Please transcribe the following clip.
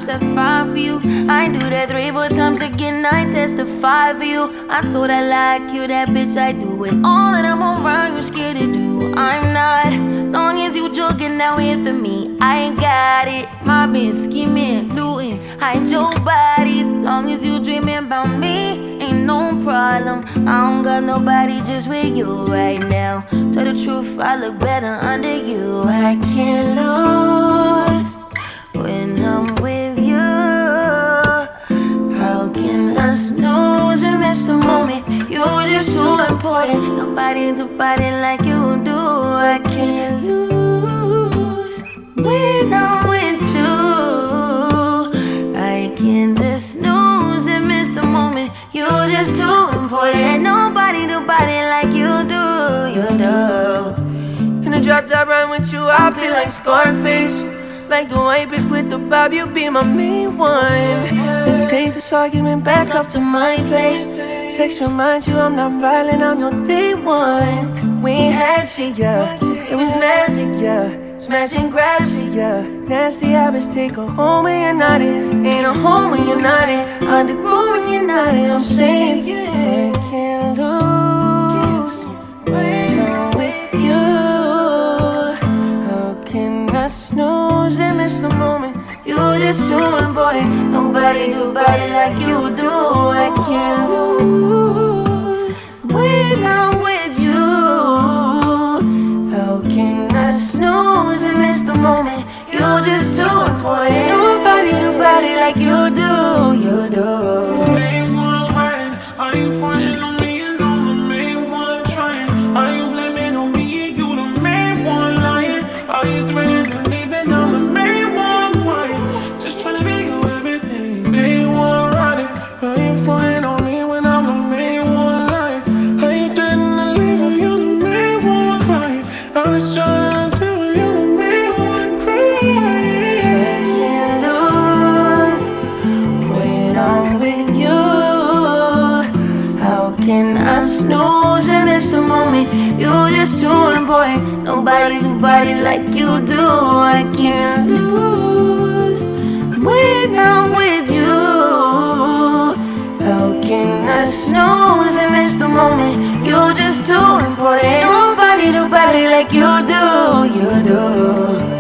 set fire for you. I do that 3-4 times again, I testify for you. I told I like you, that bitch, I do it. All that I'm around, you scared to do. I'm not, long as you joking now here for me. I ain't got it, mobbing, scheming, looting, hide your bodies. Long as you dreaming about me, ain't no problem. I don't got nobody just with you right now. Tell the truth, I look better under you. I can't lose when I'm with you. How can I snooze and miss the moment? You're just too important. Nobody do body like you do. I can't lose when I'm with you. I can't just snooze and miss the moment. You're just too important. Nobody do body like you do. You do. In the drop top ride with you, I feel like Scarface. Like the white bitch with the bob, you be my main one. Let's take this argument back up to my place. Sex reminds you I'm not violent, I'm your day one. We ain't had shit, yeah, it was magic, yeah. Smash and grab shit, yeah. Nasty habits take a home when you're not in. Ain't a home when you're not in. Hard to grow when you're not in. I'm saying, yeah, I can't lose when I'm with you. How can I snooze and miss the moment? You're just too important. Nobody do body like you do. I can't lose when I'm with you. How can I snooze and miss the moment? You're just too important. Nobody do body like you do. You do. Main one right. Are you frontin' on me and I'm the main one trying? Are you blaming on me and you the main one lying? Are you threatening to leave and I'm the main one crying? Just trying to make you everything. Main one riding. Are you frontin' on me when I'm the main one lying? Are you threatening to leave and you the main one crying? I'm just trying to tell you the main one crying. I can't lose when I'm with you. How can I snooze and miss the moment? You're just too important. Nobody do body like you do. I can't lose when I'm with you. How can I snooze and miss the moment? You're just too important. Nobody do body like you do. You do.